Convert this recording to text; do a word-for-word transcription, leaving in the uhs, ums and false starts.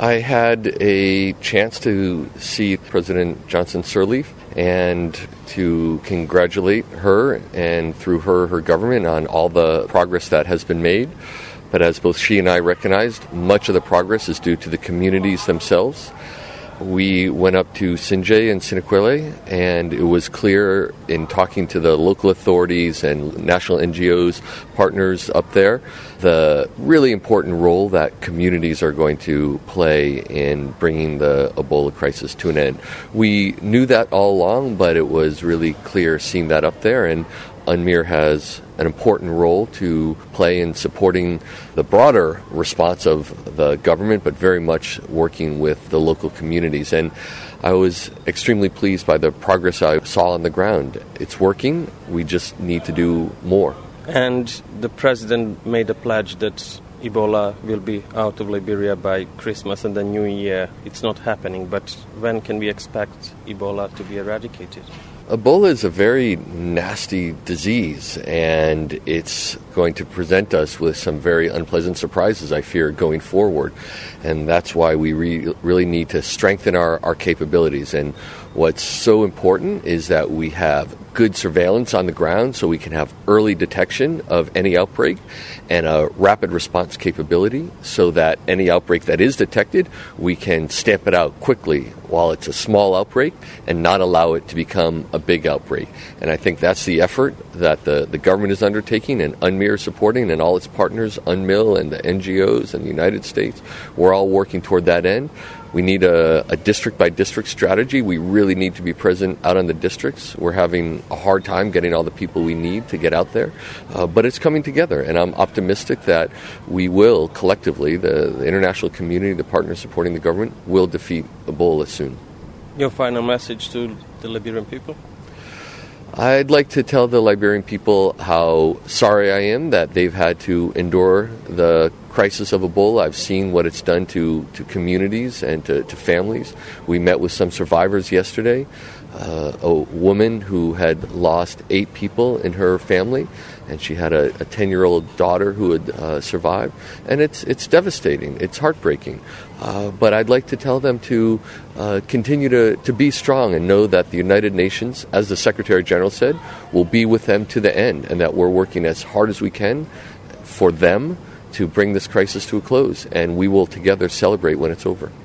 I had a chance to see President Johnson Sirleaf and to congratulate her and through her, her government on all the progress that has been made. But as both she and I recognized, much of the progress is due to the communities themselves. We went up to Sinjay and Sinaquele, and it was clear in talking to the local authorities and national N G Os, partners up there, the really important role that communities are going to play in bringing the Ebola crisis to an end. We knew that all along, but it was really clear seeing that up there, and UNMIR has an important role to play in supporting the broader response of the government, but very much working with the local communities. And I was extremely pleased by the progress I saw on the ground. It's working. We just need to do more. And the president made a pledge that Ebola will be out of Liberia by Christmas and the New Year. It's not happening, but when can we expect Ebola to be eradicated? Ebola is a very nasty disease, and it's going to present us with some very unpleasant surprises, I fear, going forward. And that's why we re- really need to strengthen our, our capabilities. And what's so important is that we have good surveillance on the ground so we can have early detection of any outbreak and a rapid response capability so that any outbreak that is detected, we can stamp it out quickly while it's a small outbreak and not allow it to become a big outbreak. And I think that's the effort that the, the government is undertaking and UNMIR is supporting, and all its partners, UNMIL and the N G Os and the United States. We're all working toward that end. We need a, a district-by-district strategy. We really need to be present out in the districts. We're having a hard time getting all the people we need to get out there, uh, but it's coming together, and I'm optimistic that we will collectively, the, the international community, the partners supporting the government, will defeat Ebola soon. Your final message to the Liberian people? I'd like to tell the Liberian people how sorry I am that they've had to endure the crisis of Ebola. I've seen what it's done to, to communities and to, to families. We met with some survivors yesterday. Uh, a woman who had lost eight people in her family, and she had a, a ten-year-old daughter who had uh, survived. And it's it's devastating. It's heartbreaking. Uh, but I'd like to tell them to uh, continue to, to be strong and know that the United Nations, as the Secretary General said, will be with them to the end, and that we're working as hard as we can for them to bring this crisis to a close, and we will together celebrate when it's over.